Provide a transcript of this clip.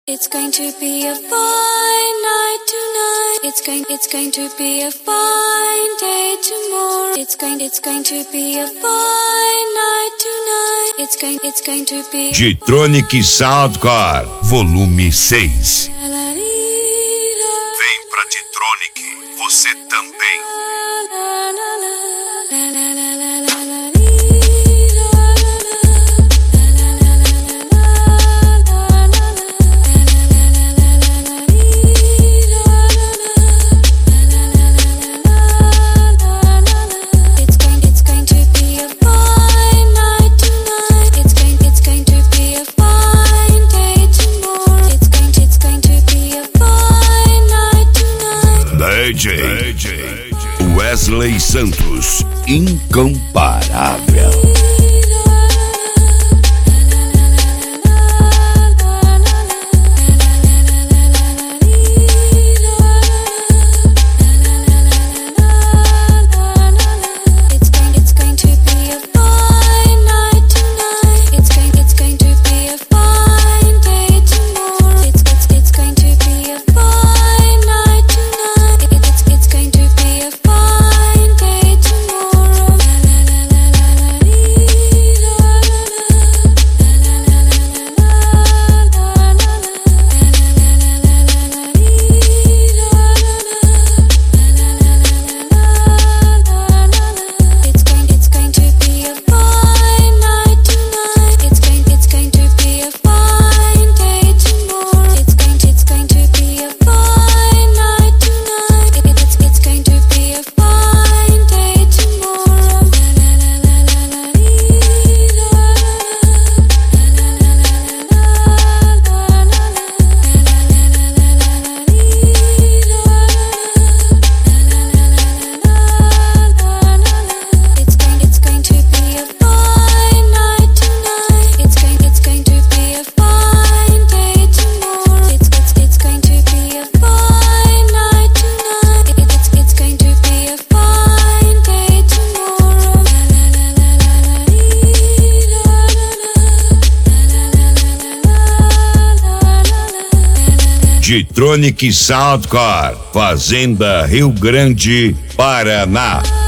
It's going to be a fine night tonight. It's going to be a fine day tomorrow. It's going to be a fine night tonight. It's going to be G-Tronic Soundcore, volume 6. Vem pra G-Tronic, você também. DJ Wesley Santos, incomparável. G-Tronic Soundcore, Fazenda Rio Grande, Paraná.